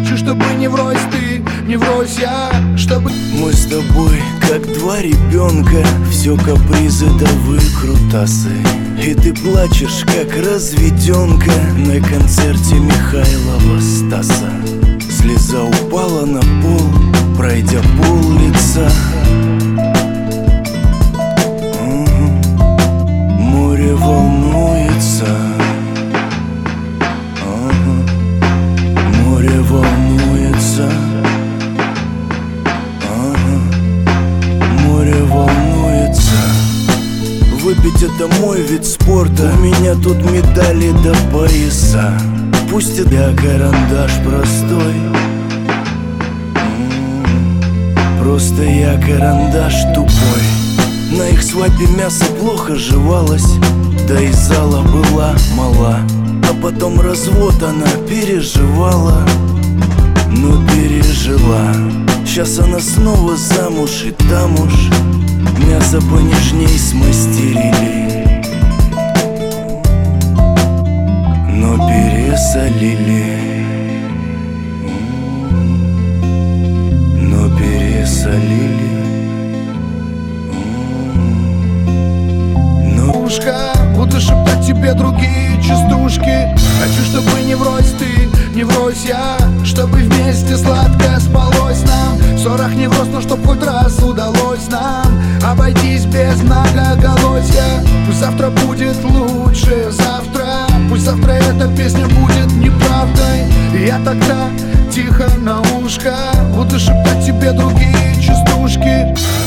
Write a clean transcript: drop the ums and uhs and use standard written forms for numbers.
Хочу, чтобы не врозь ты, не врозь я, чтобы... Мы с тобой как два ребенка, все капризы да выкрутасы. И ты плачешь, как разведенка на концерте Михайлова Стаса. Слеза упала на пол, пройдя пол лица. Море волнуется, море волнуется, море волнуется. Выпить — это мой вид спорта, у меня тут медали до пояса. Пусть я карандаш простой, просто я карандаш тупой. На их свадьбе мясо плохо жевалось, да и зала была мала. А потом развод она переживала, но пережила. Сейчас она снова замуж, и там уж мясо понежней смастерили, но пересолили, но пересолили. Буду шептать тебе другие частушки. Хочу, чтобы не врозь ты, не врозь я, чтобы вместе сладко спалось нам. В ссорах не врозь, но чтоб хоть раз удалось нам обойтись без многоголосия. Пусть завтра будет лучше завтра, пусть завтра эта песня будет неправдой. И я тогда тихо на ушко буду шептать тебе другие частушки.